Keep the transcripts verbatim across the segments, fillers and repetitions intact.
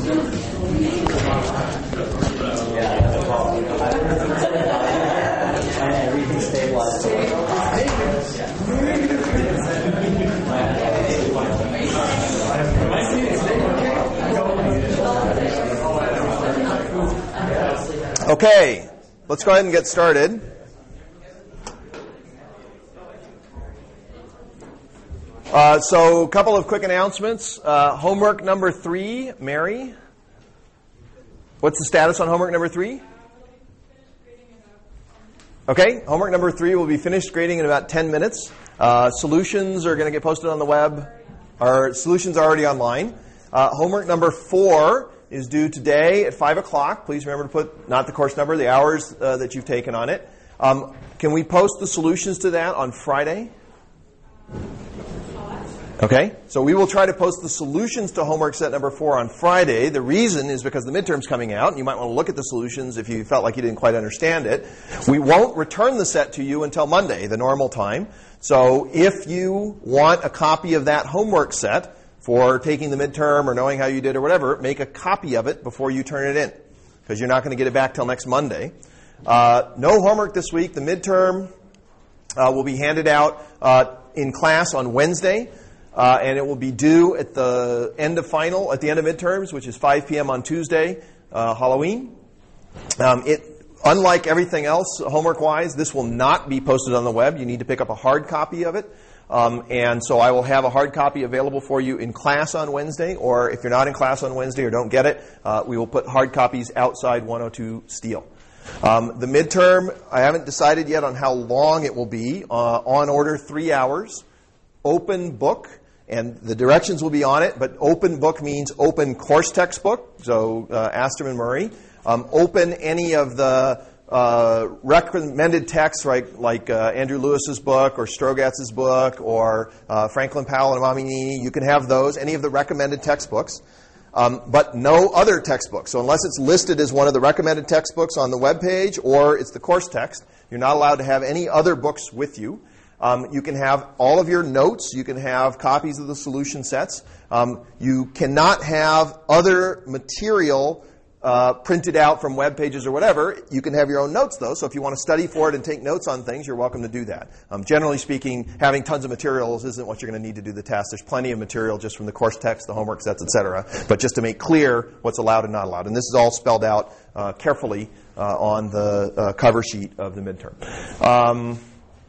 Everything stabilized. Okay, let's go ahead and get started. Uh, so, a couple of quick announcements. Uh, homework number three, Mary. What's the status on homework number three? Okay, homework number three will be finished grading in about ten minutes. Uh, solutions are going to get posted on the web. Our solutions are already online. Uh, homework number four is due today at five o'clock. Please remember to put not the course number, the hours uh, that you've taken on it. Um, can we post the solutions to that on Friday? Okay, so we will try to post the solutions to homework set number four on Friday. The reason is because the midterm's coming out, and you might want to look at the solutions if you felt like you didn't quite understand it. We won't return the set to you until Monday, the normal time. So if you want a copy of that homework set for taking the midterm or knowing how you did or whatever, make a copy of it before you turn it in, because you're not going to get it back till next Monday. Uh, no homework this week. The midterm uh, will be handed out uh, in class on Wednesday. Uh, and it will be due at the end of final, at the end of midterms, which is five p.m. on Tuesday, uh, Halloween. Um, it, unlike everything else, homework-wise, this will not be posted on the web. You need to pick up a hard copy of it. Um, and so I will have a hard copy available for you in class on Wednesday, or if you're not in class on Wednesday or don't get it, uh, we will put hard copies outside one oh two Steele. Um, the midterm, I haven't decided yet on how long it will be. Uh, on order, three hours. Open book. And the directions will be on it, but open book means open course textbook, so uh, Aster and Murray. Um, open any of the uh, recommended texts, right, like uh, Andrew Lewis's book or Strogatz's book or uh, Franklin Powell and Amamini. You can have those, any of the recommended textbooks, um, but no other textbooks. So unless it's listed as one of the recommended textbooks on the web page or it's the course text, you're not allowed to have any other books with you. Um, you can have all of your notes. You can have copies of the solution sets. Um, you cannot have other material uh, printed out from web pages or whatever. You can have your own notes, though. So if you want to study for it and take notes on things, you're welcome to do that. Um, generally speaking, having tons of materials isn't what you're going to need to do the test. There's plenty of material just from the course text, the homework sets, et cetera. But just to make clear what's allowed and not allowed. And this is all spelled out uh, carefully uh, on the uh, cover sheet of the midterm. Um,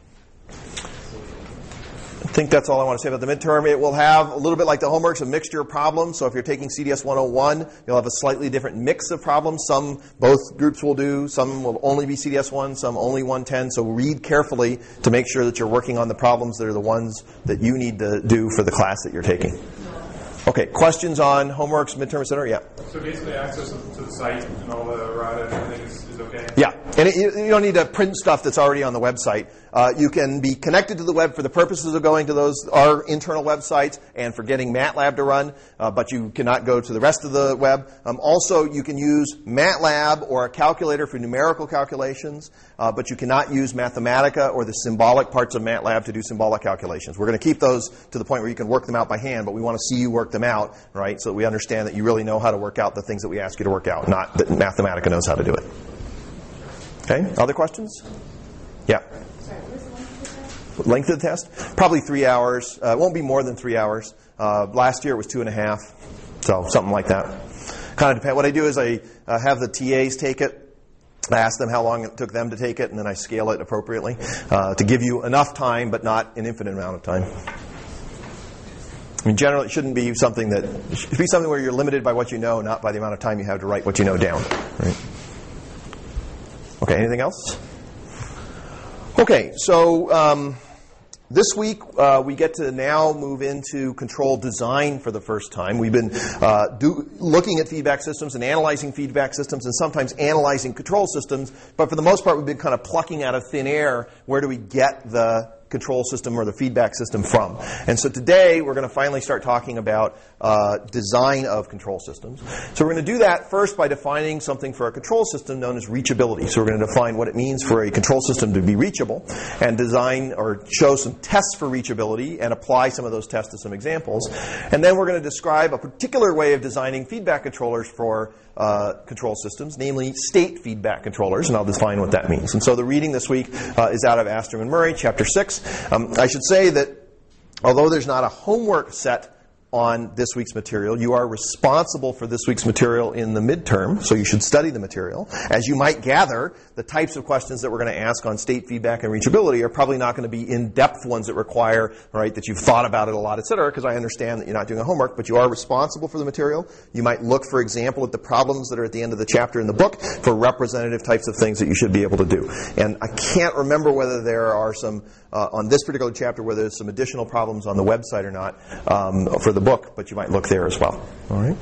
I think that's all I want to say about the midterm. It will have a little bit like the homeworks, a mixture of problems. So if you're taking C D S one oh one, you'll have a slightly different mix of problems. Some, both groups will do. Some will only be C D S one, some only one ten. So read carefully to make sure that you're working on the problems that are the ones that you need to do for the class that you're taking. Okay, questions on homeworks, midterm, et cetera? Yeah. So basically access to the site and all the errata and everything is, is okay? Yeah, and it, you, you don't need to print stuff that's already on the website. Uh, you can be connected to the web for the purposes of going to those our internal websites and for getting MATLAB to run, uh, but you cannot go to the rest of the web. Um, also, you can use MATLAB or a calculator for numerical calculations, uh, but you cannot use Mathematica or the symbolic parts of MATLAB to do symbolic calculations. We're going to keep those to the point where you can work them out by hand, but we want to see you work them out, right, so that we understand that you really know how to work out the things that we ask you to work out, not that Mathematica knows how to do it. Okay, other questions? Yeah. Sorry, what is the length of the test? Length of the test? Probably three hours. Uh, it won't be more than three hours. Uh, last year it was two and a half, so something like that. Kind of depends. What I do is I uh, have the T As take it. I ask them how long it took them to take it, and then I scale it appropriately uh, to give you enough time, but not an infinite amount of time. I mean, generally, it shouldn't be something that it should be something where you're limited by what you know, not by the amount of time you have to write what you know down. Right? Okay, anything else? Okay, so um, this week uh, we get to now move into control design for the first time. We've been uh, do, looking at feedback systems and analyzing feedback systems and sometimes analyzing control systems, but for the most part we've been kind of plucking out of thin air where do we get the control system or the feedback system from. And so today we're going to finally start talking about uh, design of control systems. So we're going to do that first by defining something for a control system known as reachability. So we're going to define what it means for a control system to be reachable and design or show some tests for reachability and apply some of those tests to some examples. And then we're going to describe a particular way of designing feedback controllers for uh, control systems, namely state feedback controllers, and I'll define what that means. And so the reading this week uh, is out of Astrom and Murray, chapter six. Um, I should say that although there's not a homework set on this week's material, you are responsible for this week's material in the midterm, so you should study the material. As you might gather, the types of questions that we're going to ask on state feedback and reachability are probably not going to be in-depth ones that require, right, that you've thought about it a lot, et cetera, because I understand that you're not doing a homework, but you are responsible for the material. You might look, for example, at the problems that are at the end of the chapter in the book for representative types of things that you should be able to do. And I can't remember whether there are some, uh, on this particular chapter, whether there's some additional problems on the website or not um, for the book, but you might look there as well. All right.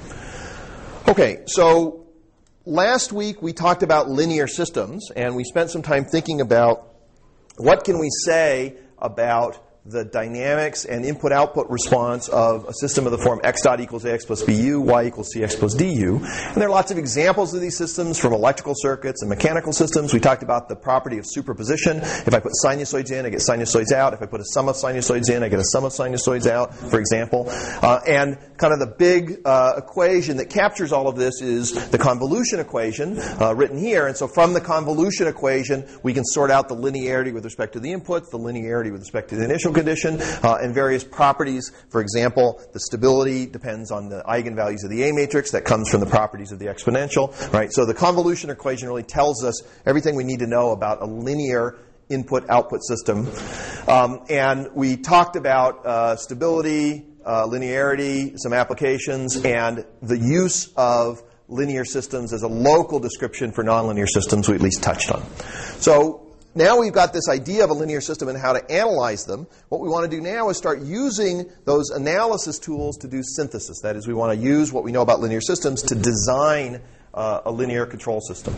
Okay, so last week we talked about linear systems, and we spent some time thinking about what can we say about the dynamics and input-output response of a system of the form x dot equals ax plus bu, y equals cx plus du. And there are lots of examples of these systems from electrical circuits and mechanical systems. We talked about the property of superposition. If I put sinusoids in, I get sinusoids out. If I put a sum of sinusoids in, I get a sum of sinusoids out, for example. Uh, and kind of the big uh, equation that captures all of this is the convolution equation uh, written here. And so from the convolution equation, we can sort out the linearity with respect to the inputs, the linearity with respect to the initial condition, uh, and various properties. For example, the stability depends on the eigenvalues of the A matrix. That comes from the properties of the exponential. Right? So the convolution equation really tells us everything we need to know about a linear input-output system. Um, and we talked about uh, stability, uh, linearity, some applications, and the use of linear systems as a local description for nonlinear systems we at least touched on. So now we've got this idea of a linear system and how to analyze them. What we want to do now is start using those analysis tools to do synthesis. That is, we want to use what we know about linear systems to design uh, a linear control system.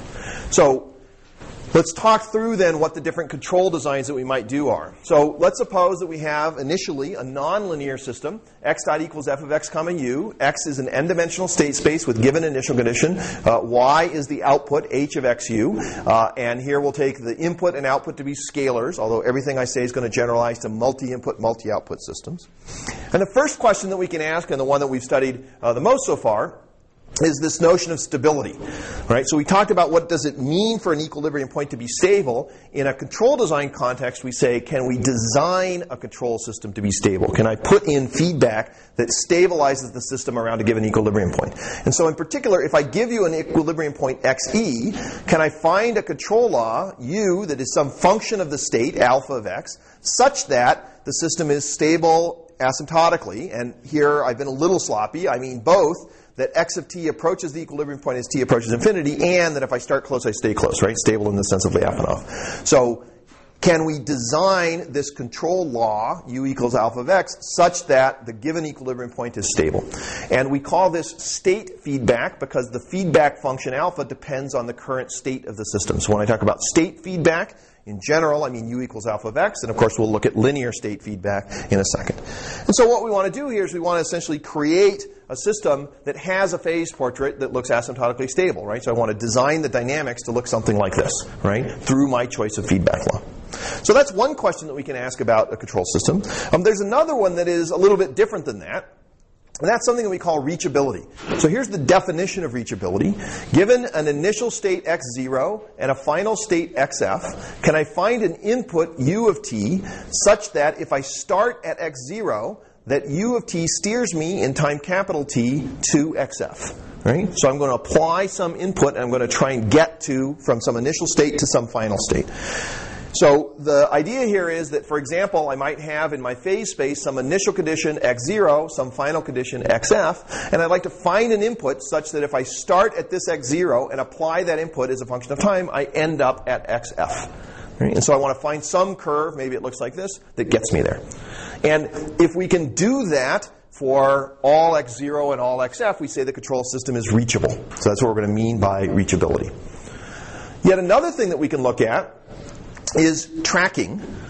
So let's talk through then what the different control designs that we might do are. So let's suppose that we have initially a nonlinear system. X dot equals f of x comma u. X is an n-dimensional state space with given initial condition. Uh, y is the output, h of xu. Uh, and here we'll take the input and output to be scalars, although everything I say is going to generalize to multi-input, multi-output systems. And the first question that we can ask, and the one that we've studied uh, the most so far, is this notion of stability. Right? So we talked about what does it mean for an equilibrium point to be stable. In a control design context, we say, can we design a control system to be stable? Can I put in feedback that stabilizes the system around a given equilibrium point? And so in particular, if I give you an equilibrium point xe, can I find a control law, u, that is some function of the state, alpha of x, such that the system is stable asymptotically? And here I've been a little sloppy. I mean both that x of t approaches the equilibrium point as t approaches infinity, and that if I start close, I stay close, right? Stable in the sense of Lyapunov. So can we design this control law, u equals alpha of x, such that the given equilibrium point is stable? And we call this state feedback because the feedback function alpha depends on the current state of the system. So when I talk about state feedback, in general, I mean u equals alpha of x, and of course we'll look at linear state feedback in a second. And so what we want to do here is we want to essentially create a system that has a phase portrait that looks asymptotically stable, right? So I want to design the dynamics to look something like this, right? Through my choice of feedback law. So that's one question that we can ask about a control system. Um, there's another one that is a little bit different than that. And that's something that we call reachability. So here's the definition of reachability. Given an initial state x zero and a final state xf, can I find an input u of t such that if I start at x zero, that u of t steers me in time capital T to xf. Right? So I'm going to apply some input and I'm going to try and get to from some initial state to some final state. So the idea here is that, for example, I might have in my phase space some initial condition x zero, some final condition xf, and I'd like to find an input such that if I start at this x zero and apply that input as a function of time, I end up at xf. Right? And so I want to find some curve, maybe it looks like this, that gets me there. And if we can do that for all x zero and all xf, we say the control system is reachable. So that's what we're going to mean by reachability. Yet another thing that we can look at is tracking.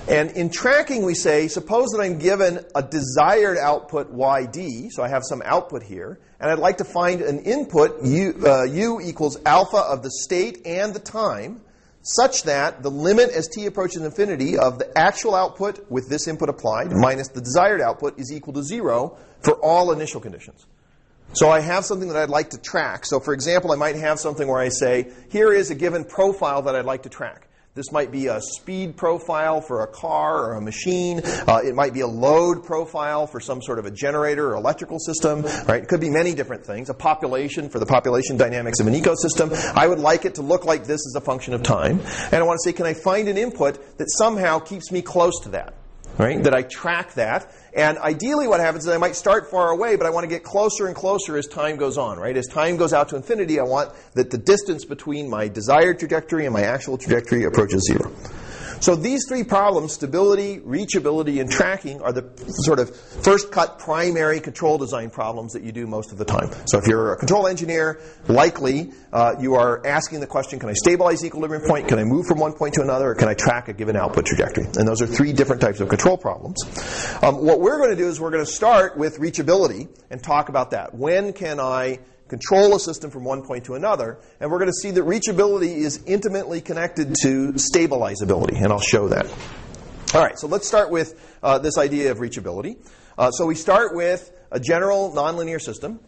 And in tracking, we say, suppose that I'm given a desired output Y D, so I have some output here, and I'd like to find an input U, uh, U equals alpha of the state and the time, such that the limit as t approaches infinity of the actual output with this input applied minus the desired output is equal to zero for all initial conditions. So I have something that I'd like to track. So for example, I might have something where I say, here is a given profile that I'd like to track. This might be a speed profile for a car or a machine. Uh, it might be a load profile for some sort of a generator or electrical system. Right? It could be many different things. A population for the population dynamics of an ecosystem. I would like it to look like this as a function of time. And I want to say, can I find an input that somehow keeps me close to that? Right? That I track that. And ideally what happens is I might start far away, but I want to get closer and closer as time goes on. Right? As time goes out to infinity, I want that the distance between my desired trajectory and my actual trajectory approaches zero. So these three problems, stability, reachability, and tracking, are the sort of first-cut primary control design problems that you do most of the time. So if you're a control engineer, likely uh, you are asking the question, can I stabilize the equilibrium point? Can I move from one point to another? Or can I track a given output trajectory? And those are three different types of control problems. Um, what we're going to do is we're going to start with reachability and talk about that. When can I control a system from one point to another? And we're going to see that reachability is intimately connected to stabilizability, and I'll show that. All right, so let's start with uh, this idea of reachability. Uh, so we start with a general nonlinear system,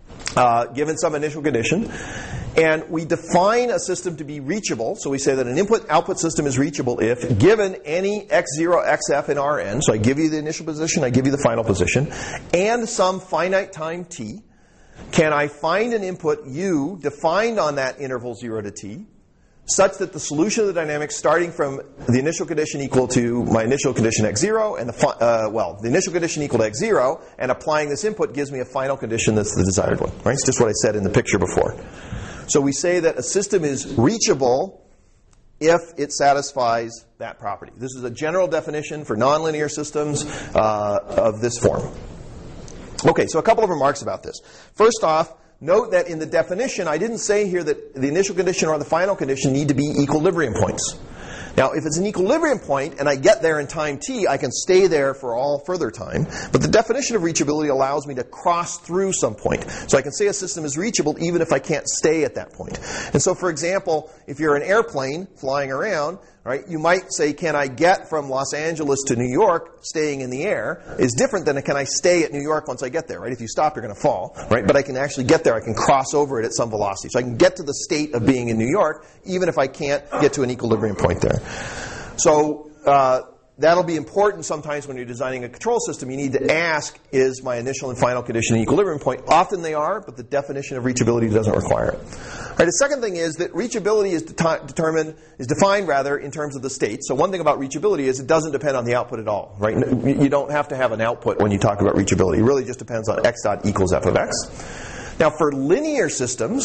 uh, given some initial condition, and we define a system to be reachable. So we say that an input-output system is reachable if given any x zero, xf, and rn, so I give you the initial position, I give you the final position, and some finite time t. Can I find an input u defined on that interval zero to t such that the solution of the dynamics starting from the initial condition equal to my initial condition x zero and the uh, well the initial condition equal to x zero and applying this input gives me a final condition that's the desired one. Right? It's just what I said in the picture before. So we say that a system is reachable if it satisfies that property. This is a general definition for nonlinear systems uh, of this form. Okay, so a couple of remarks about this. First off, note that in the definition, I didn't say here that the initial condition or the final condition need to be equilibrium points. Now, if it's an equilibrium point and I get there in time t, I can stay there for all further time. But the definition of reachability allows me to cross through some point. So I can say a system is reachable even if I can't stay at that point. And so, for example, if you're an airplane flying around, right, you might say, can I get from Los Angeles to New York staying in the air is different than can I stay at New York once I get there, right? If you stop, you're going to fall, right? But I can actually get there. I can cross over it at some velocity. So I can get to the state of being in New York even if I can't get to an equilibrium point there. So uh, that'll be important sometimes when you're designing a control system. You need to ask, is my initial and final condition an equilibrium point? Often they are, but the definition of reachability doesn't require it. All right, the second thing is that reachability is de- determined, is defined rather in terms of the state. So one thing about reachability is it doesn't depend on the output at all, right? You don't have to have an output when you talk about reachability. It really just depends on x dot equals f of x. Now for linear systems,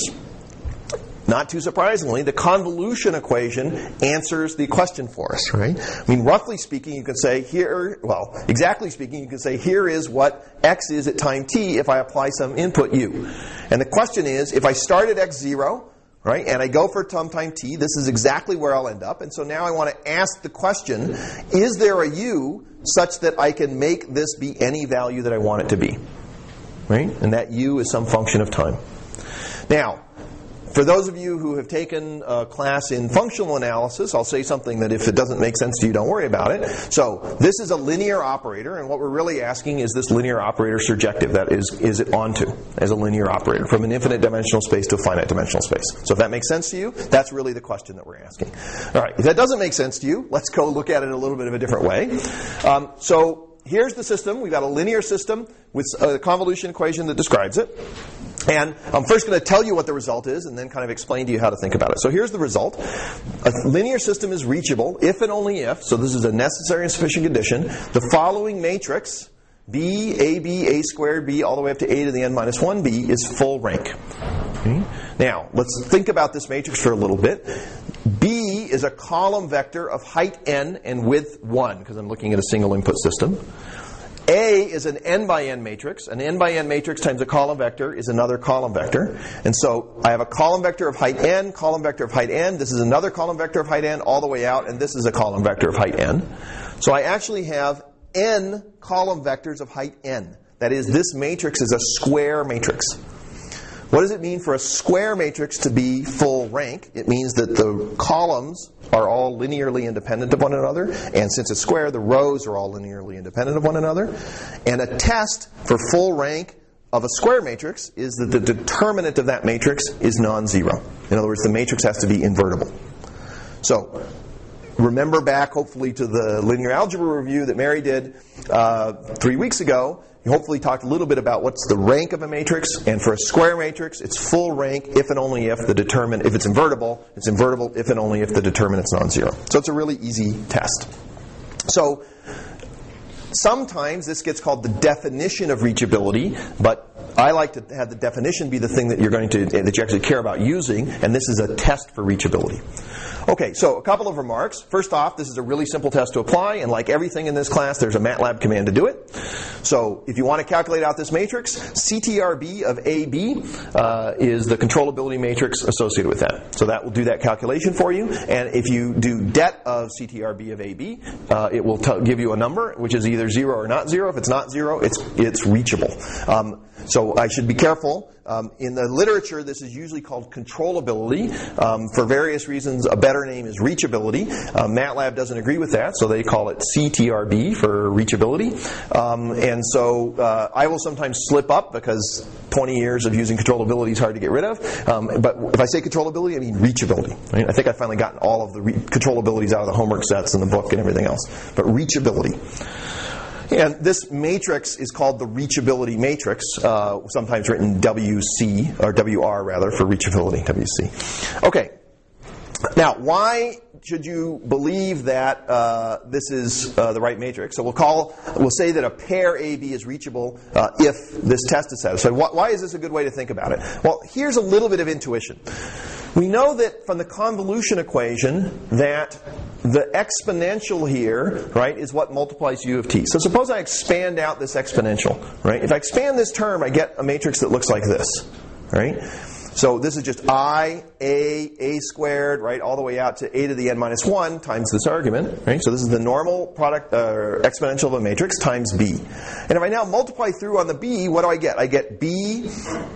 not too surprisingly, the convolution equation answers the question for us, right? I mean, roughly speaking, you can say here, well, exactly speaking, you can say here is what x is at time t if I apply some input u. And the question is, if I start at x zero, right, and I go for some time t, this is exactly where I'll end up. And so now I want to ask the question, is there a u such that I can make this be any value that I want it to be? Right? And that u is some function of time. Now, for those of you who have taken a class in functional analysis, I'll say something that if it doesn't make sense to you, don't worry about it. So this is a linear operator, and what we're really asking is this linear operator surjective. That is, is it onto as a linear operator from an infinite dimensional space to a finite dimensional space? So if that makes sense to you, that's really the question that we're asking. All right, if that doesn't make sense to you, let's go look at it a little bit of a different way. Um, so here's the system. We've got a linear system with a convolution equation that describes it. And I'm first going to tell you what the result is and then kind of explain to you how to think about it. So here's the result. A linear system is reachable if and only if, so this is a necessary and sufficient condition, the following matrix, B, A, B, A squared, B, all the way up to A to the n minus one B, is full rank. Okay. Now, let's think about this matrix for a little bit. B is a column vector of height n and width one, because I'm looking at a single input system. A is an n by n matrix. An n by n matrix times a column vector is another column vector. And so I have a column vector of height n, column vector of height n. This is another column vector of height n all the way out, and this is a column vector of height n. So I actually have n column vectors of height n. That is, this matrix is a square matrix. What does it mean for a square matrix to be full rank? It means that the columns are all linearly independent of one another, and since it's square, the rows are all linearly independent of one another. And a test for full rank of a square matrix is that the determinant of that matrix is non-zero. In other words, the matrix has to be invertible. So, remember back, hopefully, to the linear algebra review that Mary did uh, three weeks ago. You hopefully talked a little bit about what's the rank of a matrix, and for a square matrix, it's full rank if and only if the determinant, if it's invertible, it's invertible if and only if the determinant's non-zero. So it's a really easy test. So sometimes this gets called the definition of reachability, but I like to have the definition be the thing that you're going to that you actually care about using, and this is a test for reachability. Okay, so a couple of remarks. First off, this is a really simple test to apply, and like everything in this class, there's a MATLAB command to do it. So if you want to calculate out this matrix, C T R B of A B uh, is the controllability matrix associated with that. So that will do that calculation for you. And if you do det of C T R B of A B, uh, it will t- give you a number, which is either zero or not zero. If it's not zero, it's it's reachable. Um, so I should be careful. Um, in the literature, this is usually called controllability. Um, for various reasons, a better name is reachability. Uh, MATLAB doesn't agree with that, so they call it C T R B for reachability. Um, and so uh, I will sometimes slip up because twenty years of using controllability is hard to get rid of. Um, but if I say controllability, I mean reachability. Right? I think I've finally gotten all of the re- controllabilities out of the homework sets and the book and everything else. But reachability. And this matrix is called the reachability matrix, uh, sometimes written W C, or W R rather, for reachability, W C. Okay. Now, why should you believe that uh, this is uh, the right matrix? So we'll call, we'll say that a pair A B is reachable uh, if this test is satisfied. Why, why is this a good way to think about it? Well, here's a little bit of intuition. We know that from the convolution equation that the exponential here, right, is what multiplies u of t. So suppose I expand out this exponential, right? If I expand this term, I get a matrix that looks like this, right? So this is just I, A, A squared, right, all the way out to a to the n minus one times this argument, right? So this is the normal product, uh, exponential of a matrix times b. And if I now multiply through on the b, what do I get? I get b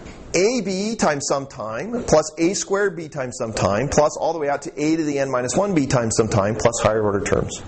A B times some time, plus A squared B times some time, plus all the way out to A to the n minus one B times some time, plus higher order terms.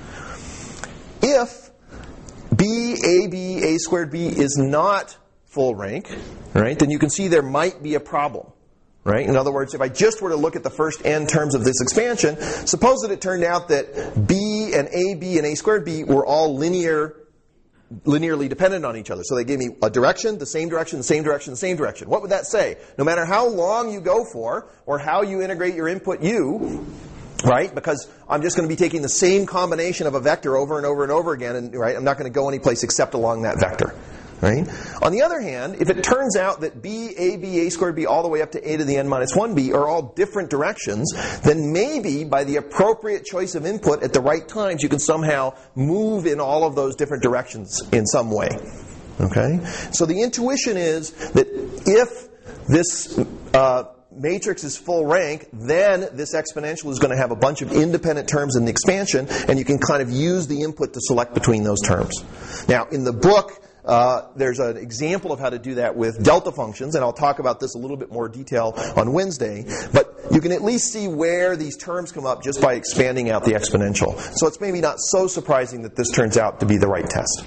If B, A B, A squared B is not full rank, right, then you can see there might be a problem. Right? In other words, if I just were to look at the first n terms of this expansion, suppose that it turned out that B and A B and A squared B were all linear linearly dependent on each other. So they gave me a direction, the same direction, the same direction, the same direction. What would that say? No matter how long you go for, or how you integrate your input u, right? Because I'm just going to be taking the same combination of a vector over and over and over again, and right, I'm not going to go anyplace except along that vector. Right? On the other hand, if it turns out that B, A, B, A squared B, all the way up to A to the n minus one B are all different directions, then maybe by the appropriate choice of input at the right times, you can somehow move in all of those different directions in some way. Okay? So the intuition is that if this uh, matrix is full rank, then this exponential is going to have a bunch of independent terms in the expansion, and you can kind of use the input to select between those terms. Now, in the book, Uh, there's an example of how to do that with delta functions, and I'll talk about this a little bit more detail on Wednesday. But you can at least see where these terms come up just by expanding out the exponential. So it's maybe not so surprising that this turns out to be the right test.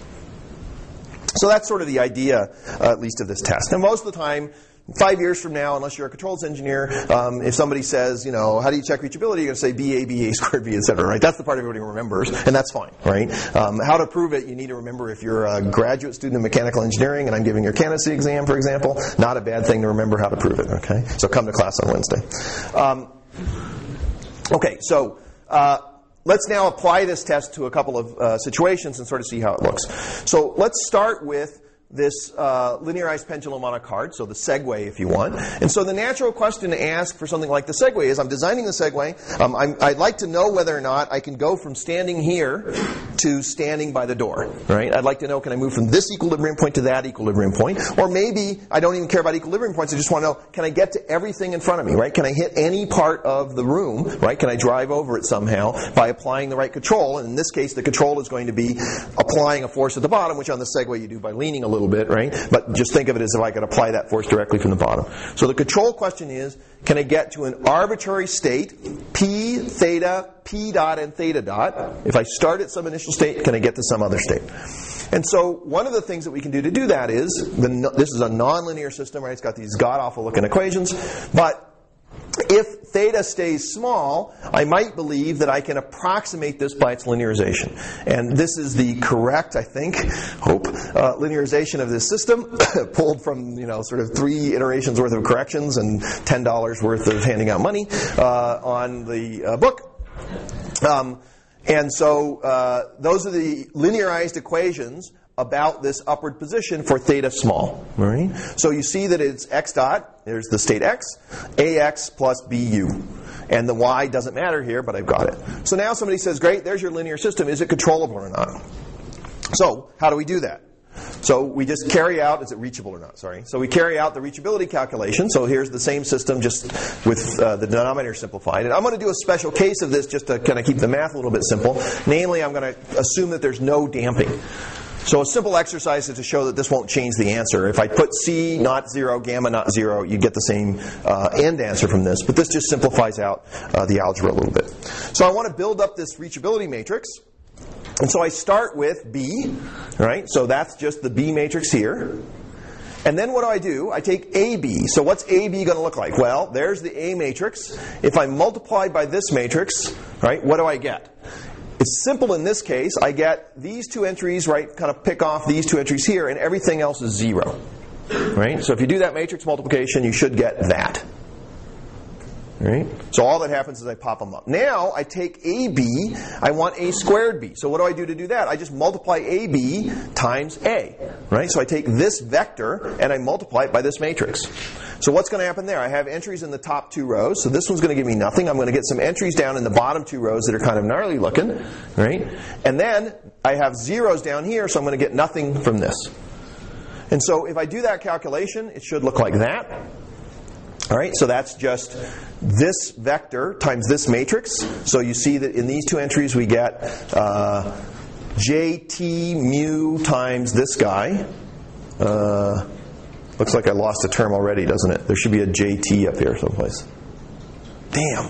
So that's sort of the idea, uh, at least of this test. And most of the time, five years from now, unless you're a controls engineer, um, if somebody says, you know, how do you check reachability, you're going to say B, A, B, A squared, B, et cetera, right? That's the part everybody remembers, and that's fine, right? Um, how to prove it, you need to remember if you're a graduate student in mechanical engineering and I'm giving your candidacy exam, for example, not a bad thing to remember how to prove it, okay? So come to class on Wednesday. Um, okay, so uh, let's now apply this test to a couple of uh, situations and sort of see how it looks. So let's start with this uh, linearized pendulum on a card, so the Segway, if you want. And so the natural question to ask for something like the Segway is, I'm designing the Segway, um, I'm, I'd like to know whether or not I can go from standing here to standing by the door, right? I'd like to know, can I move from this equilibrium point to that equilibrium point? Or maybe I don't even care about equilibrium points. I just want to know, can I get to everything in front of me, right? Can I hit any part of the room, right? Can I drive over it somehow by applying the right control? And in this case, the control is going to be applying a force at the bottom, which on the Segway you do by leaning a little bit, right? But just think of it as if I could apply that force directly from the bottom. So the control question is, can I get to an arbitrary state, P, theta, P dot, and theta dot? If I start at some initial state, can I get to some other state? And so one of the things that we can do to do that is, the, this is a nonlinear system, right? It's got these god-awful looking equations. But if theta stays small, I might believe that I can approximate this by its linearization. And this is the correct, I think, hope, uh, linearization of this system, pulled from, you know, sort of three iterations worth of corrections and ten dollars worth of handing out money uh, on the uh, book. Um, and so uh, those are the linearized equations about this upward position for theta small. Right? So you see that it's x dot, there's the state x, ax plus bu. And the y doesn't matter here, but I've got it. So now somebody says, great, there's your linear system. Is it controllable or not? So how do we do that? So we just carry out, is it reachable or not? Sorry. So we carry out the reachability calculation. So here's the same system, just with uh, the denominator simplified. And I'm going to do a special case of this just to kind of keep the math a little bit simple. Namely, I'm going to assume that there's no damping. So a simple exercise is to show that this won't change the answer. If I put C not zero, gamma not zero, you get the same uh, end answer from this. But this just simplifies out uh, the algebra a little bit. So I want to build up this reachability matrix. And so I start with B, right? So that's just the B matrix here. And then what do I do? I take A B. So what's A B going to look like? Well, there's the A matrix. If I multiply by this matrix, right, what do I get? It's simple in this case. I get these two entries, right, kind of pick off these two entries here, and everything else is zero. Right? So if you do that matrix multiplication, you should get that. Right? So all that happens is I pop them up. Now I take A B, I want A squared B. So what do I do to do that? I just multiply A B times A. Right? So I take this vector and I multiply it by this matrix. So what's going to happen there? I have entries in the top two rows. So this one's going to give me nothing. I'm going to get some entries down in the bottom two rows that are kind of gnarly looking. Right? And then I have zeros down here, so I'm going to get nothing from this. And so if I do that calculation, it should look like that. All right, so that's just this vector times this matrix. So you see that in these two entries we get uh, jt mu times this guy. Uh, looks like I lost a term already, doesn't it? There should be a jt up here someplace. Damn.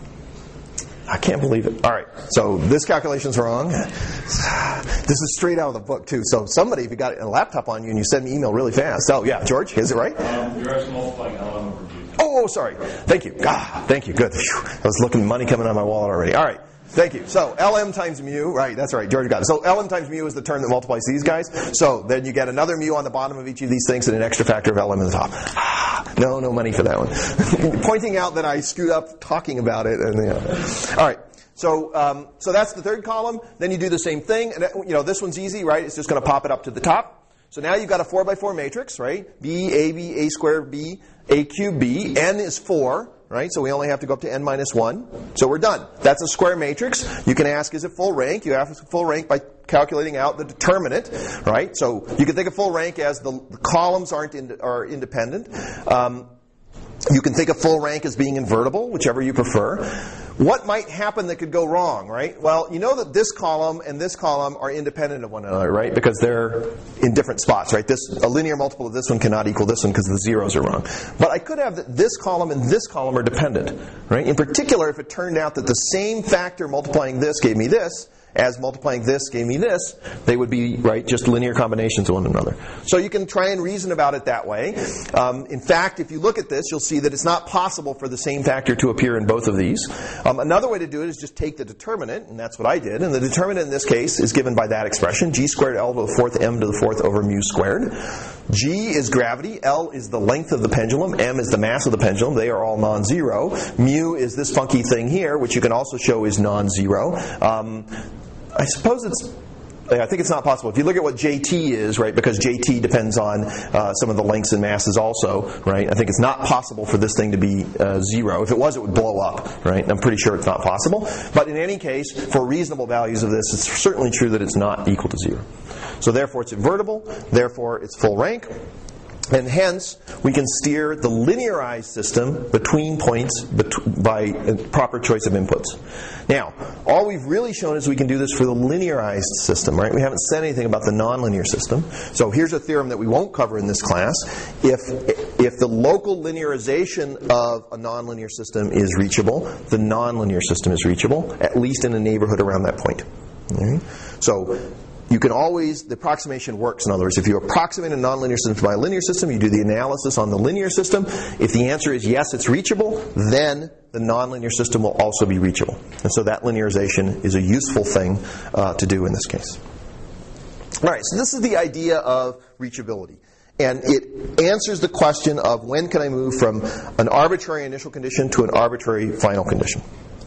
I can't believe it. All right, so this calculation's wrong. This is straight out of the book, too. So somebody, if you got a laptop on you and you send an email really fast. Oh, yeah, George, is it right? Um, you're actually multiplying L M over B. Oh, sorry. Thank you. Ah, thank you. Good. Whew. I was looking money coming out of my wallet already. All right. Thank you. So L M times mu, right, that's right, George got it. So L M times mu is the term that multiplies these guys. So then you get another mu on the bottom of each of these things and an extra factor of L M in the top. Ah, no, no money for that one. Pointing out that I screwed up talking about it. And, you know. All right. So um, so that's the third column. Then you do the same thing. And you know, this one's easy, right? It's just going to pop it up to the top. So now you've got a four by four matrix, right? B, A, B, A squared, B, A cubed, B. N is four, right? So we only have to go up to N minus one. So we're done. That's a square matrix. You can ask, is it full rank? You ask full rank by calculating out the determinant, right? So you can think of full rank as the, the columns aren't in, are independent. Um, you can think of full rank as being invertible, whichever you prefer. What might happen that could go wrong, right? Well, you know that this column and this column are independent of one another, right? Because they're in different spots, right? This a linear multiple of this one cannot equal this one because the zeros are wrong. But I could have that this column and this column are dependent, right? In particular, if it turned out that the same factor multiplying this gave me this, as multiplying this gave me this, they would be, right, just linear combinations of one another. So you can try and reason about it that way. Um, in fact, if you look at this, you'll see that it's not possible for the same factor to appear in both of these. Um, another way to do it is just take the determinant, and that's what I did. And the determinant in this case is given by that expression, g squared L to the fourth m to the fourth over mu squared. G is gravity, L is the length of the pendulum, m is the mass of the pendulum. They are all non-zero. Mu is this funky thing here, which you can also show is non-zero. Um, I suppose it's I think it's not possible. If you look at what J T is, right, because J T depends on uh, some of the lengths and masses also, right, I think it's not possible for this thing to be uh, zero. If it was, it would blow up, right? I'm pretty sure it's not possible. But in any case, for reasonable values of this, it's certainly true that it's not equal to zero. So therefore, it's invertible. Therefore, it's full rank. And hence, we can steer the linearized system between points bet- by a proper choice of inputs. Now, all we've really shown is we can do this for the linearized system, right? We haven't said anything about the nonlinear system. So here's a theorem that we won't cover in this class. If, if the local linearization of a nonlinear system is reachable, the nonlinear system is reachable, at least in a neighborhood around that point. All right? So you can always, the approximation works. In other words, if you approximate a nonlinear system by a linear system, you do the analysis on the linear system. If the answer is yes, it's reachable, then the nonlinear system will also be reachable. And so that linearization is a useful thing uh, to do in this case. All right, so this is the idea of reachability. And it answers the question of when can I move from an arbitrary initial condition to an arbitrary final condition.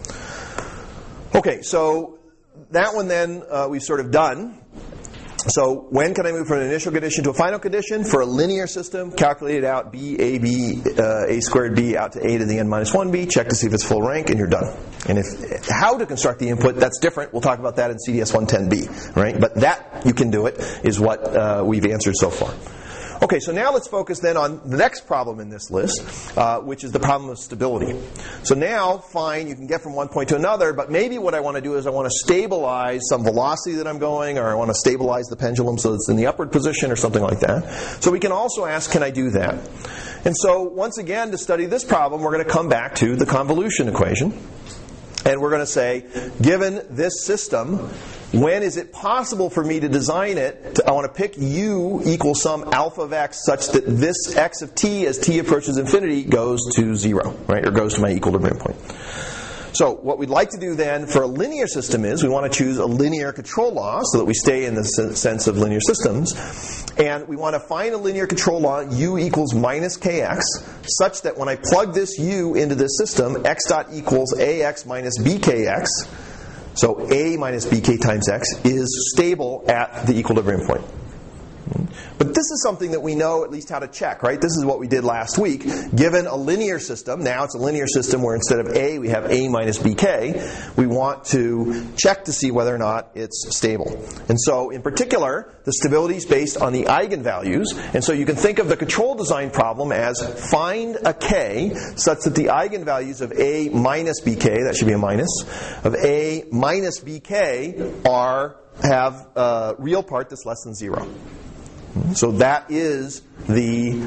Okay, so that one then uh, we've sort of done. So when can I move from an initial condition to a final condition? For a linear system, calculate it out, b, a, b, uh, a squared b out to a to the n minus one b, check to see if it's full rank, and you're done. And if how to construct the input, that's different. We'll talk about that in C D S one ten B, right? But that, you can do it, is what uh, we've answered so far. Okay, so now let's focus then on the next problem in this list, uh, which is the problem of stability. So now, fine, you can get from one point to another, but maybe what I want to do is I want to stabilize some velocity that I'm going, or I want to stabilize the pendulum so it's in the upward position or something like that. So we can also ask, can I do that? And so, once again, to study this problem, we're going to come back to the convolution equation. And we're going to say, given this system, when is it possible for me to design it? To, I want to pick u equals some alpha of x such that this x of t, as t approaches infinity, goes to zero, right, or goes to my equilibrium point. So what we'd like to do then for a linear system is we want to choose a linear control law so that we stay in the sense of linear systems. And we want to find a linear control law, u equals minus kx, such that when I plug this u into this system, x dot equals ax minus bkx, so a minus bk times x, is stable at the equilibrium point. But this is something that we know at least how to check, right? This is what we did last week. Given a linear system, now it's a linear system where instead of a, we have a minus bk, we want to check to see whether or not it's stable. And so, in particular, the stability is based on the eigenvalues. And so you can think of the control design problem as find a k such that the eigenvalues of a minus bk, that should be a minus, of a minus bk are, have a real part that's less than zero. So that is the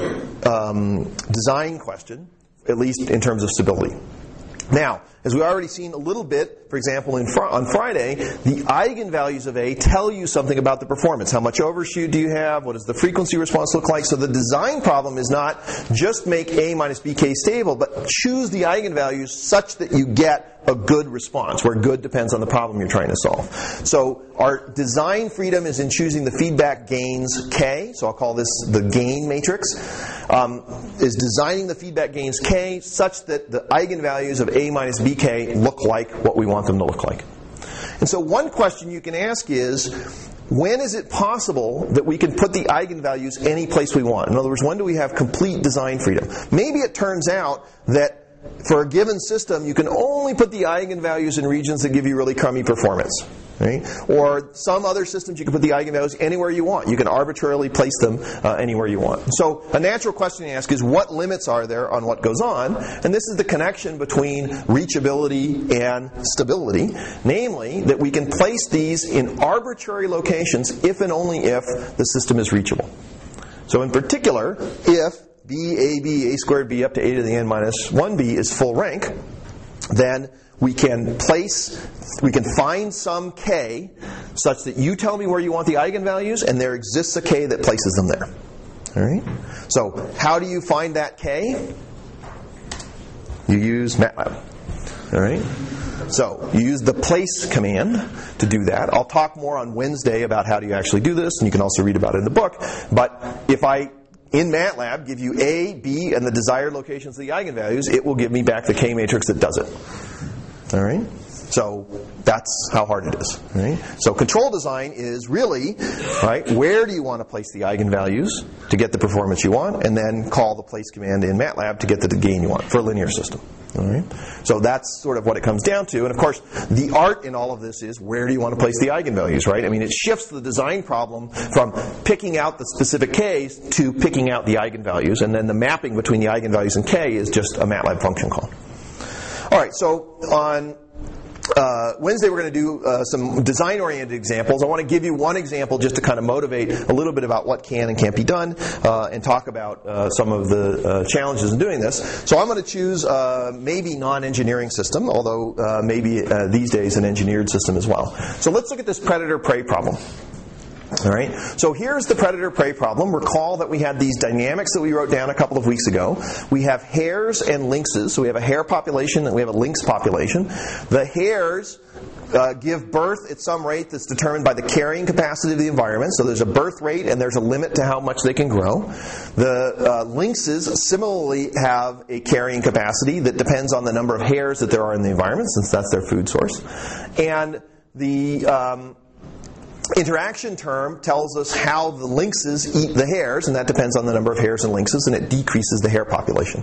um, design question, at least in terms of stability. Now, as we've already seen a little bit, for example, in fr- on Friday, the eigenvalues of A tell you something about the performance. How much overshoot do you have? What does the frequency response look like? So the design problem is not just make A minus bk stable, but choose the eigenvalues such that you get a good response, where good depends on the problem you're trying to solve. So our design freedom is in choosing the feedback gains K, so I'll call this the gain matrix, um, is designing the feedback gains K such that the eigenvalues of A minus bk look like what we want them to look like. And so one question you can ask is, when is it possible that we can put the eigenvalues any place we want? In other words, when do we have complete design freedom? Maybe it turns out that for a given system, you can only put the eigenvalues in regions that give you really crummy performance. Right? Or some other systems, you can put the eigenvalues anywhere you want. You can arbitrarily place them uh, anywhere you want. So a natural question to ask is, what limits are there on what goes on? And this is the connection between reachability and stability. Namely, that we can place these in arbitrary locations if and only if the system is reachable. So in particular, if b, a, b, a squared b up to a to the n minus one b is full rank, then we can place, we can find some k such that you tell me where you want the eigenvalues, and there exists a k that places them there. All right? So how do you find that k? You use MATLAB. All right? So you use the place command to do that. I'll talk more on Wednesday about how do you actually do this, and you can also read about it in the book. But if I in MATLAB give you A, B, and the desired locations of the eigenvalues, it will give me back the K matrix that does it. All right? So that's how hard it is. Right? So control design is really, right, where do you want to place the eigenvalues to get the performance you want, and then call the place command in MATLAB to get the gain you want for a linear system. All right? So that's sort of what it comes down to. And of course, the art in all of this is where do you want to place the eigenvalues, right? I mean, it shifts the design problem from picking out the specific k's to picking out the eigenvalues, and then the mapping between the eigenvalues and k is just a MATLAB function call. All right, so on Uh, Wednesday we're going to do uh, some design-oriented examples. I want to give you one example just to kind of motivate a little bit about what can and can't be done, uh, and talk about uh, some of the uh, challenges in doing this. So I'm going to choose uh, maybe non-engineering system, although uh, maybe uh, these days an engineered system as well. So let's look at this predator-prey problem. All right. So here's the predator-prey problem. Recall that we had these dynamics that we wrote down a couple of weeks ago. We have hares and lynxes. So we have a hare population and we have a lynx population. The hares uh, give birth at some rate that's determined by the carrying capacity of the environment. So there's a birth rate and there's a limit to how much they can grow. The uh, lynxes similarly have a carrying capacity that depends on the number of hares that there are in the environment, since that's their food source. And the Um, interaction term tells us how the lynxes eat the hares, and that depends on the number of hares and lynxes, and it decreases the hare population.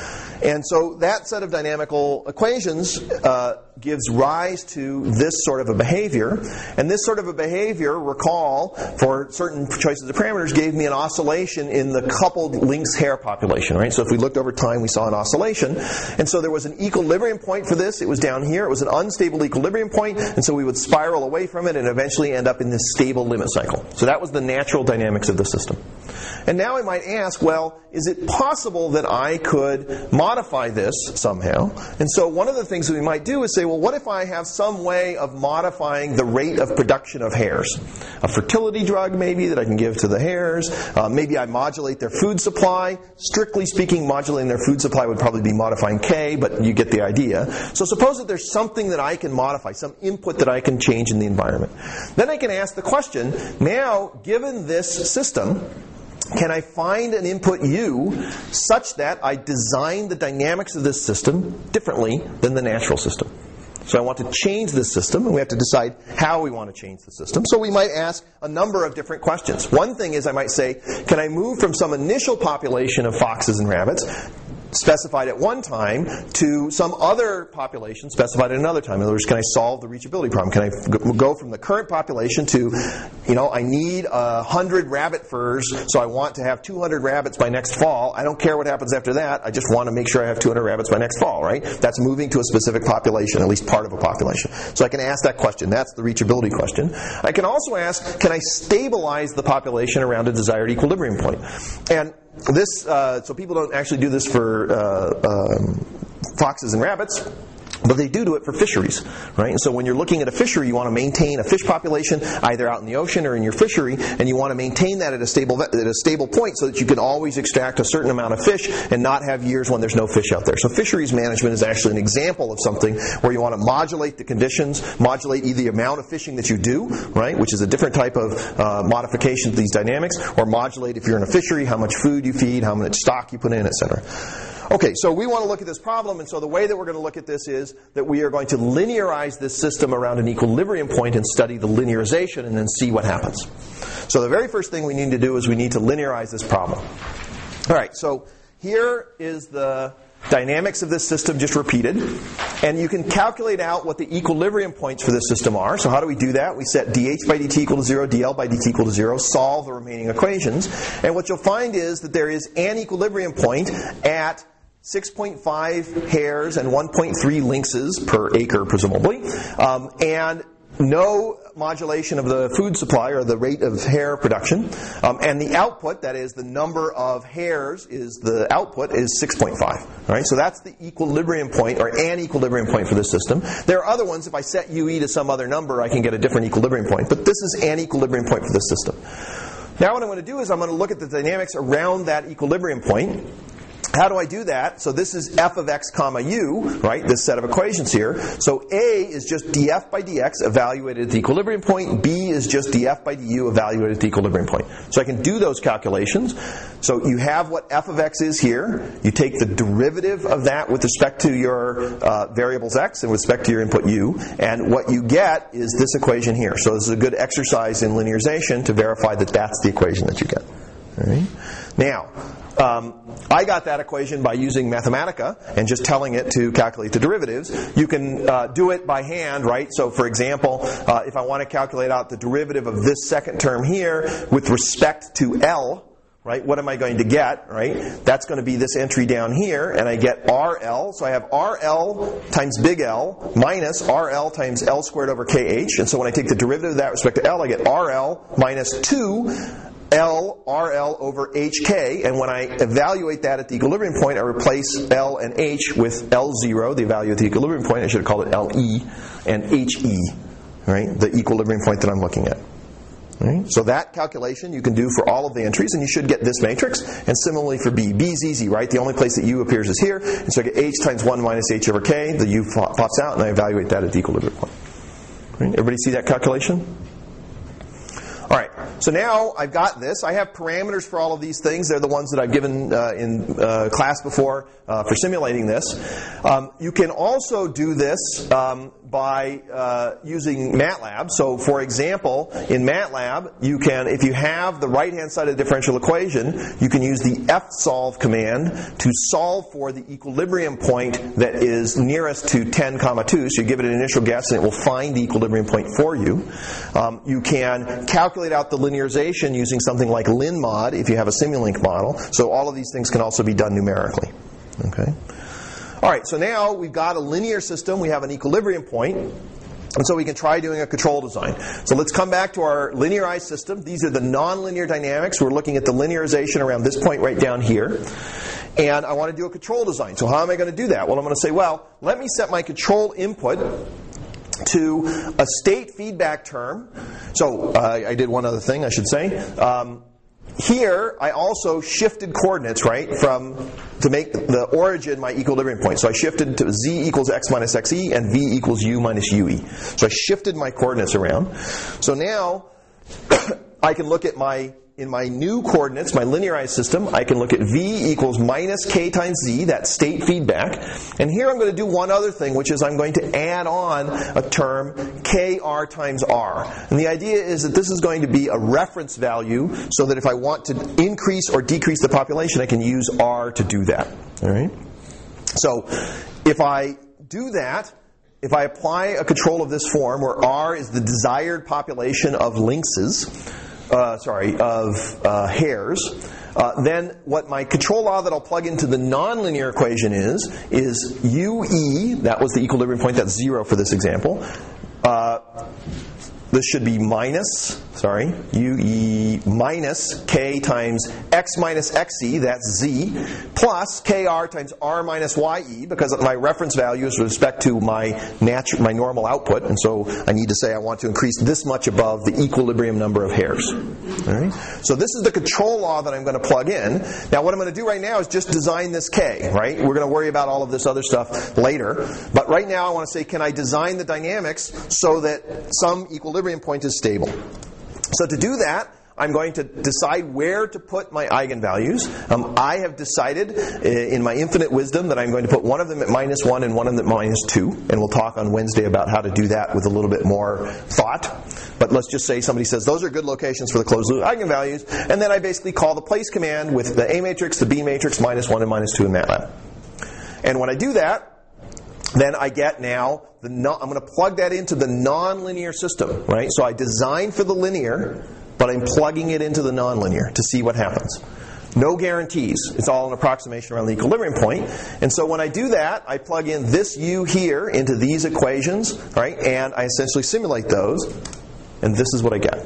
And so that set of dynamical equations uh, gives rise to this sort of a behavior. And this sort of a behavior, recall, for certain choices of parameters, gave me an oscillation in the coupled lynx hare population. Right? So if we looked over time, we saw an oscillation. And so there was an equilibrium point for this. It was down here. It was an unstable equilibrium point. And so we would spiral away from it and eventually end up in this stable limit cycle. So that was the natural dynamics of the system. And now I might ask, well, is it possible that I could modify this somehow? And so one of the things that we might do is say, well, what if I have some way of modifying the rate of production of hares? A fertility drug, maybe, that I can give to the hares. Uh, maybe I modulate their food supply. Strictly speaking, modulating their food supply would probably be modifying K, but you get the idea. So suppose that there's something that I can modify, some input that I can change in the environment. Then I can ask the question, now, given this system, can I find an input U such that I design the dynamics of this system differently than the natural system? So I want to change this system, and we have to decide how we want to change the system. So we might ask a number of different questions. One thing is I might say, can I move from some initial population of foxes and rabbits specified at one time to some other population specified at another time? In other words, can I solve the reachability problem? Can I go from the current population to, you know, I need a hundred rabbit furs, so I want to have two hundred rabbits by next fall. I don't care what happens after that. I just want to make sure I have two hundred rabbits by next fall, right? That's moving to a specific population, at least part of a population. So I can ask that question. That's the reachability question. I can also ask, can I stabilize the population around a desired equilibrium point? And this, uh, so people don't actually do this for uh, um, foxes and rabbits, but they do do it for fisheries, right? And so when you're looking at a fishery, you want to maintain a fish population either out in the ocean or in your fishery, and you want to maintain that at a stable at a stable point so that you can always extract a certain amount of fish and not have years when there's no fish out there. So fisheries management is actually an example of something where you want to modulate the conditions, modulate either the amount of fishing that you do, right, which is a different type of uh, modification to these dynamics, or modulate, if you're in a fishery, how much food you feed, how much stock you put in, et cetera. Okay, so we want to look at this problem, and so the way that we're going to look at this is that we are going to linearize this system around an equilibrium point and study the linearization and then see what happens. So the very first thing we need to do is we need to linearize this problem. All right, so here is the dynamics of this system just repeated, and you can calculate out what the equilibrium points for this system are. So how do we do that? We set dH by dt equal to zero, dL by dt equal to zero, solve the remaining equations, and what you'll find is that there is an equilibrium point at six point five hares and one point three lynxes per acre, presumably, um, and no modulation of the food supply or the rate of hare production, um, and the output, that is the number of hares, is the output is six point five. All right, so that's the equilibrium point, or an equilibrium point for this system. There are other ones. If I set U E to some other number, I can get a different equilibrium point, but this is an equilibrium point for this system. Now what I'm going to do is I'm going to look at the dynamics around that equilibrium point. how do I do that? So this is f of x comma u, right? This set of equations here. So A is just df by dx evaluated at the equilibrium point. B is just df by du evaluated at the equilibrium point. So I can do those calculations. So you have what f of x is here. You take the derivative of that with respect to your uh, variables x and with respect to your input u. And what you get is this equation here. So this is a good exercise in linearization to verify that that's the equation that you get. All right? Now, Um, I got that equation by using Mathematica and just telling it to calculate the derivatives. You can uh, do it by hand, right? So, for example, uh, if I want to calculate out the derivative of this second term here with respect to L, right, what am I going to get, right? That's going to be this entry down here, and I get R L. So I have R L times big L minus R L times L squared over K H. And so when I take the derivative of that with respect to L, I get R L minus two L R L over H K, and when I evaluate that at the equilibrium point, I replace L and H with L zero, the value at the equilibrium point. I should have called it L E, and H E, right, the equilibrium point that I'm looking at. Right? So that calculation you can do for all of the entries, and you should get this matrix. And similarly for B. B is easy, right? The only place that U appears is here, and so I get H times one minus H over K. The U pops out, and I evaluate that at the equilibrium point. Right? Everybody see that calculation? All right, so now I've got this. I have parameters for all of these things. They're the ones that I've given uh, in uh, class before uh, for simulating this. Um, you can also do this um, by uh, using MATLAB. So, for example, in MATLAB, you can, if you have the right-hand side of the differential equation, you can use the F solve command to solve for the equilibrium point that is nearest to ten comma two. So you give it an initial guess, and it will find the equilibrium point for you. Um, you can calculate out the linearization using something like LinMod if you have a Simulink model. So all of these things can also be done numerically. Okay. All right, so now we've got a linear system. We have an equilibrium point, and so we can try doing a control design. So let's come back to our linearized system. These are the nonlinear dynamics. We're looking at the linearization around this point right down here. And I want to do a control design. So how am I going to do that? Well, I'm going to say, well, let me set my control input to a state feedback term. So uh, I did one other thing, I should say. Um, here, I also shifted coordinates, right, from to make the origin my equilibrium point. So I shifted to z equals x minus xe and v equals u minus ue. So I shifted my coordinates around. So now I can look at my in my new coordinates, my linearized system, I can look at v equals minus k times z, that state feedback. And here I'm going to do one other thing, which is I'm going to add on a term kr times r. And the idea is that this is going to be a reference value so that if I want to increase or decrease the population, I can use r to do that. All right? So if I do that, if I apply a control of this form where r is the desired population of lynxes, Uh, sorry, of uh, hares, uh, then what my control law that I'll plug into the nonlinear equation is, is ue, that was the equilibrium point, that's zero for this example. Uh, this should be minus, sorry, ue minus k times x minus xe, that's z, plus kr times r minus ye, because my reference value is with respect to my natu- my normal output, and so I need to say I want to increase this much above the equilibrium number of hairs. All right? So this is the control law that I'm going to plug in. Now what I'm going to do right now is just design this k, right? We're going to worry about all of this other stuff later, but right now I want to say, can I design the dynamics so that some equilibrium point is stable? So to do that, I'm going to decide where to put my eigenvalues. Um, I have decided in my infinite wisdom that I'm going to put one of them at minus one and one of them at minus two. And we'll talk on Wednesday about how to do that with a little bit more thought. But let's just say somebody says, those are good locations for the closed loop eigenvalues. And then I basically call the place command with the A matrix, the B matrix, minus one and minus two in MATLAB. And when I do that, then I get now, the non, I'm going to plug that into the nonlinear system, right? So I design for the linear, but I'm plugging it into the nonlinear to see what happens. No guarantees. It's all an approximation around the equilibrium point. And so when I do that, I plug in this u here into these equations, right? And I essentially simulate those, and this is what I get.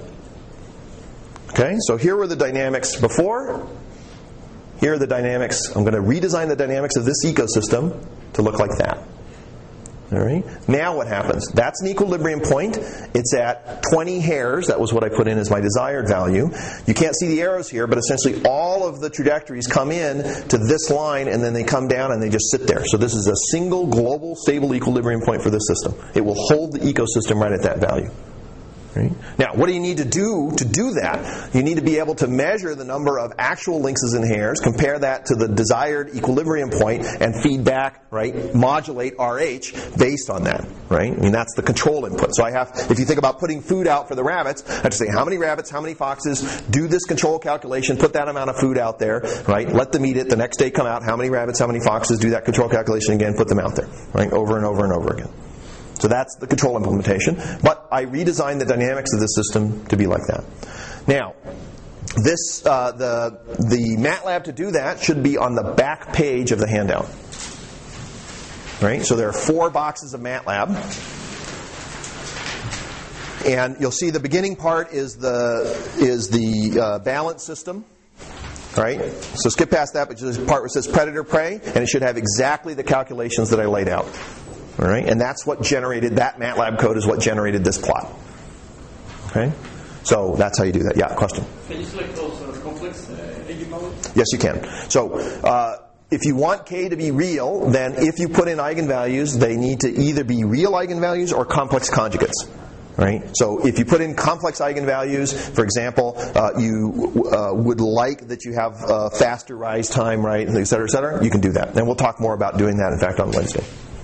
Okay? So here were the dynamics before. Here are the dynamics. I'm going to redesign the dynamics of this ecosystem to look like that. All right. Now what happens? That's an equilibrium point. It's at twenty hairs. That was what I put in as my desired value. You can't see the arrows here, but essentially all of the trajectories come in to this line, and then they come down and they just sit there. So this is a single global stable equilibrium point for this system. It will hold the ecosystem right at that value. Right? Now, what do you need to do to do that? You need to be able to measure the number of actual lynxes and hares, compare that to the desired equilibrium point, and feed back, right, modulate R H based on that, right? I mean, that's the control input. So I have, if you think about putting food out for the rabbits, I have to say how many rabbits, how many foxes, do this control calculation, put that amount of food out there, right? Let them eat it. The next day come out, how many rabbits, how many foxes, do that control calculation again, put them out there, right? Over and over and over again. So that's the control implementation. But I redesigned the dynamics of the system to be like that. Now, this uh, the the MATLAB to do that should be on the back page of the handout. Right? So there are four boxes of MATLAB. And you'll see the beginning part is the is the uh, balance system. Right? So skip past that, but just the part where it says predator prey, and it should have exactly the calculations that I laid out. All right, and that's what generated, that MATLAB code is what generated this plot. Okay? So that's how you do that. Yeah, question? Can you select also complex uh, eigenvalues? Yes, you can. So uh, if you want K to be real, then if you put in eigenvalues, they need to either be real eigenvalues or complex conjugates. Right? So if you put in complex eigenvalues, for example, uh, you uh, would like that you have uh, faster rise time, right, et cetera, et cetera, you can do that. And we'll talk more about doing that, in fact, on Wednesday.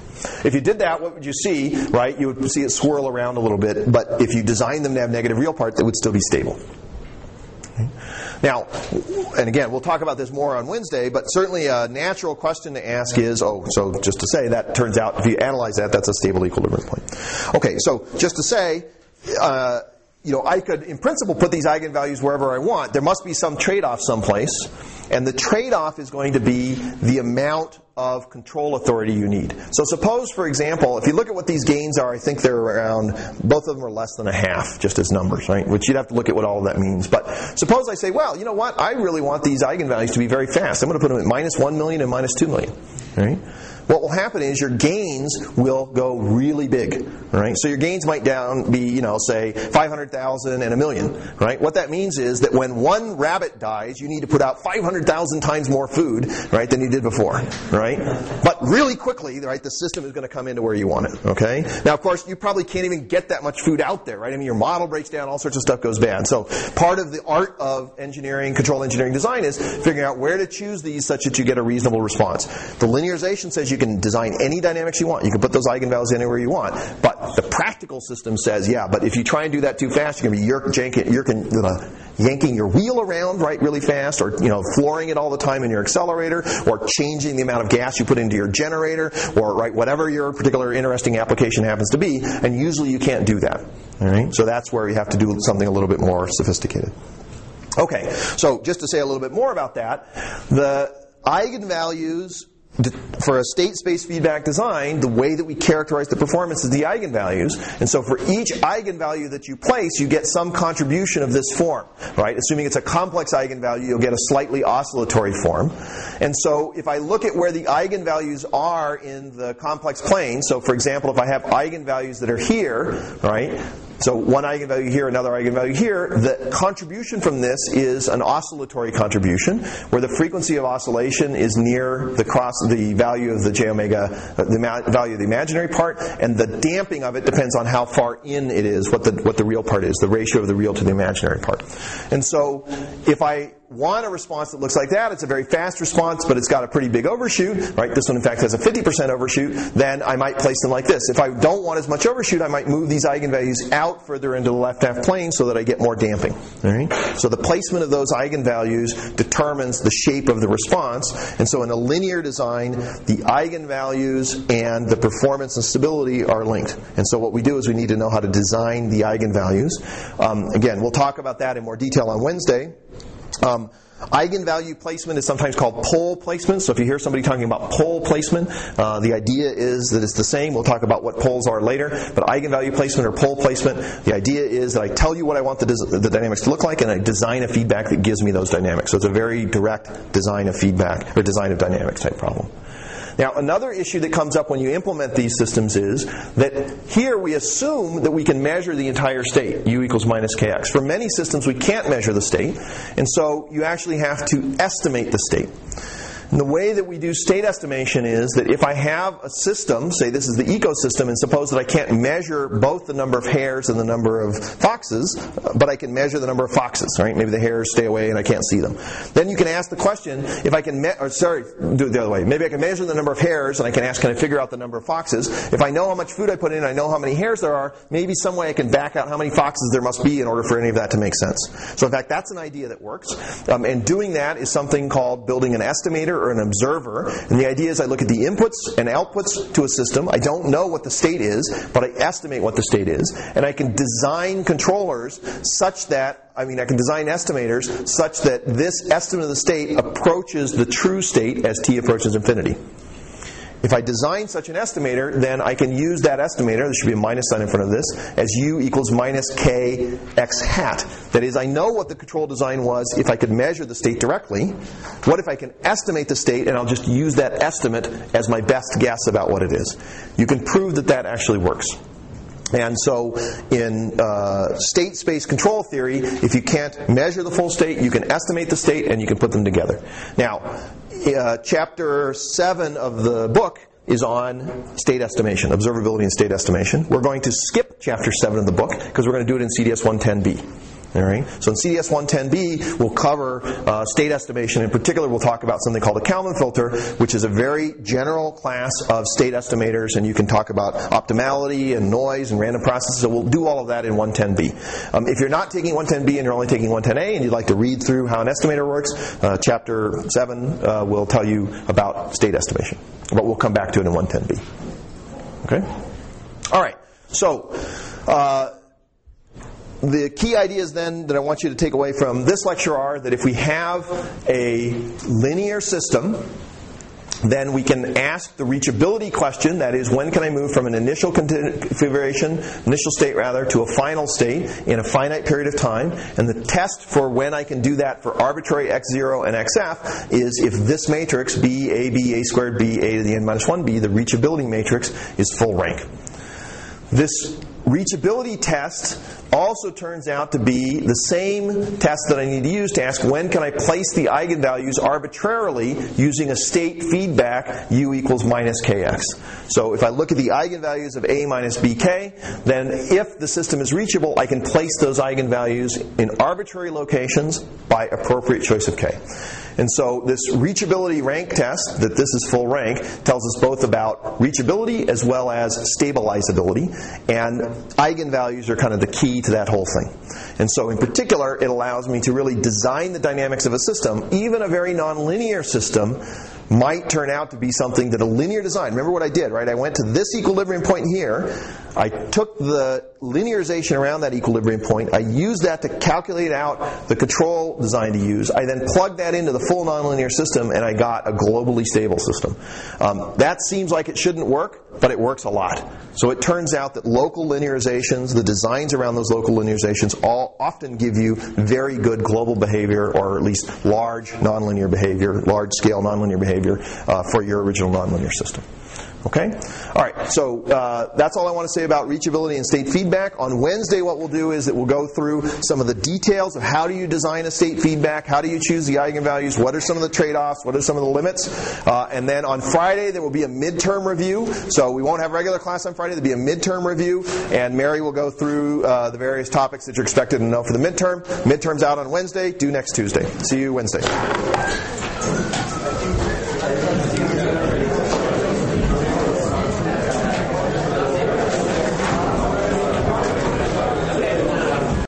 If you did that, what would you see? Right, you would see it swirl around a little bit. But if you designed them to have negative real parts, it would still be stable. Okay. Now, and again, we'll talk about this more on Wednesday. But certainly, a natural question to ask is, oh, so just to say that turns out if you analyze that, that's a stable equilibrium point. Okay, so just to say. Uh, You know, I could, in principle, put these eigenvalues wherever I want. There must be some trade-off someplace, and the trade-off is going to be the amount of control authority you need. So suppose, for example, if you look at what these gains are, I think they're around, both of them are less than a half, just as numbers, right? Which you'd have to look at what all of that means. But suppose I say, well, you know what? I really want these eigenvalues to be very fast. I'm going to put them at minus one million and minus two million, right? What will happen is your gains will go really big, right? So your gains might down be, you know, say five hundred thousand and a million, right? What that means is that when one rabbit dies, you need to put out five hundred thousand times more food, right, than you did before, right? But really quickly, right, the system is going to come into where you want it, okay? Now, of course, you probably can't even get that much food out there, right? I mean, your model breaks down, all sorts of stuff goes bad. So part of the art of engineering, control engineering design is figuring out where to choose these such that you get a reasonable response. The linearization says you can design any dynamics you want. You can put those eigenvalues anywhere you want. But the practical system says, yeah, but if you try and do that too fast, you're going to be yerk, jank, yerk, uh, yanking your wheel around, right, really fast, or, you know, flooring it all the time in your accelerator, or changing the amount of gas you put into your generator, or, right, whatever your particular interesting application happens to be. And usually you can't do that. All right? So that's where you have to do something a little bit more sophisticated. Okay, so just to say a little bit more about that, the eigenvalues for a state space feedback design, the way that we characterize the performance is the eigenvalues. And so for each eigenvalue that you place, you get some contribution of this form, right? Assuming it's a complex eigenvalue, you'll get a slightly oscillatory form. And so if I look at where the eigenvalues are in the complex plane, so for example, if I have eigenvalues that are here, right? So one eigenvalue here, another eigenvalue here, the contribution from this is an oscillatory contribution, where the frequency of oscillation is near the cross, the value of the j omega, the ma- value of the imaginary part, and the damping of it depends on how far in it is, what the what the real part is, the ratio of the real to the imaginary part. And so if I want a response that looks like that, it's a very fast response, but it's got a pretty big overshoot, right? This one, in fact, has a fifty percent overshoot. Then I might place them like this. If I don't want as much overshoot, I might move these eigenvalues out further into the left half plane so that I get more damping. All right? So the placement of those eigenvalues determines the shape of the response. And so in a linear design, the eigenvalues and the performance and stability are linked. And so what we do is we need to know how to design the eigenvalues. Um, again, we'll talk about that in more detail on Wednesday. Um, eigenvalue placement is sometimes called pole placement. So if you hear somebody talking about pole placement, uh, the idea is that it's the same. We'll talk about what poles are later. But eigenvalue placement or pole placement, the idea is that I tell you what I want the, des- the dynamics to look like, and I design a feedback that gives me those dynamics. So it's a very direct design of feedback, or design of dynamics type problem. Now, another issue that comes up when you implement these systems is that here we assume that we can measure the entire state, u equals minus kx. For many systems, we can't measure the state, and so you actually have to estimate the state. And the way that we do state estimation is that if I have a system, say this is the ecosystem, and suppose that I can't measure both the number of hares and the number of foxes, but I can measure the number of foxes, right? Maybe the hares stay away and I can't see them. Then you can ask the question, if I can, me- or sorry, do it the other way. Maybe I can measure the number of hares and I can ask, can I figure out the number of foxes? If I know how much food I put in, I know how many hares there are, maybe some way I can back out how many foxes there must be in order for any of that to make sense. So in fact, that's an idea that works. Um, and doing that is something called building an estimator or an observer. And the idea is I look at the inputs and outputs to a system. I don't know what the state is, but I estimate what the state is. And I can design controllers such that, I mean, I can design estimators such that this estimate of the state approaches the true state as t approaches infinity. If I design such an estimator, then I can use that estimator, there should be a minus sign in front of this, as u equals minus k x hat. That is, I know what the control design was if I could measure the state directly. What if I can estimate the state, and I'll just use that estimate as my best guess about what it is. You can prove that that actually works. And so in uh, state space control theory, if you can't measure the full state, you can estimate the state and you can put them together. Now, uh, chapter seven of the book is on state estimation, observability and state estimation. We're going to skip chapter seven of the book because we're going to do it in C D S one ten B. All right. So in C D S one ten B, we'll cover uh, state estimation. In particular, we'll talk about something called a Kalman filter, which is a very general class of state estimators, and you can talk about optimality and noise and random processes. So we'll do all of that in one ten B. Um, if you're not taking one ten B and you're only taking one ten A, and you'd like to read through how an estimator works, uh, chapter seven uh, will tell you about state estimation. But we'll come back to it in one ten B. Okay? All right. So, uh, the key ideas then that I want you to take away from this lecture are that if we have a linear system, then we can ask the reachability question, that is, when can I move from an initial configuration, initial state rather, to a final state in a finite period of time. And the test for when I can do that for arbitrary x zero and xf is if this matrix, b, a, b, a squared, b, a to the n minus one b, the reachability matrix, is full rank. This reachability test also turns out to be the same test that I need to use to ask when can I place the eigenvalues arbitrarily using a state feedback u equals minus kx. So if I look at the eigenvalues of a minus bk, then if the system is reachable, I can place those eigenvalues in arbitrary locations by appropriate choice of k. And so this reachability rank test, that this is full rank, tells us both about reachability as well as stabilizability. And eigenvalues are kind of the key to that whole thing. And so in particular, it allows me to really design the dynamics of a system. Even a very nonlinear system might turn out to be something that a linear design, remember what I did, right? I went to this equilibrium point here. I took the linearization around that equilibrium point. I used that to calculate out the control design to use. I then plugged that into the full nonlinear system, and I got a globally stable system. Um, that seems like it shouldn't work, but it works a lot. So it turns out that local linearizations, the designs around those local linearizations, all often give you very good global behavior, or at least large nonlinear behavior, large-scale nonlinear behavior uh, for your original nonlinear system. Okay? All right, so uh, that's all I want to say about reachability and state feedback. On Wednesday, what we'll do is that we'll go through some of the details of how do you design a state feedback, how do you choose the eigenvalues, what are some of the trade-offs, what are some of the limits. Uh, and then on Friday, there will be a midterm review. So we won't have regular class on Friday. There will be a midterm review, and Mary will go through uh, the various topics that you're expected to know for the midterm. Midterm's out on Wednesday, due next Tuesday. See you Wednesday.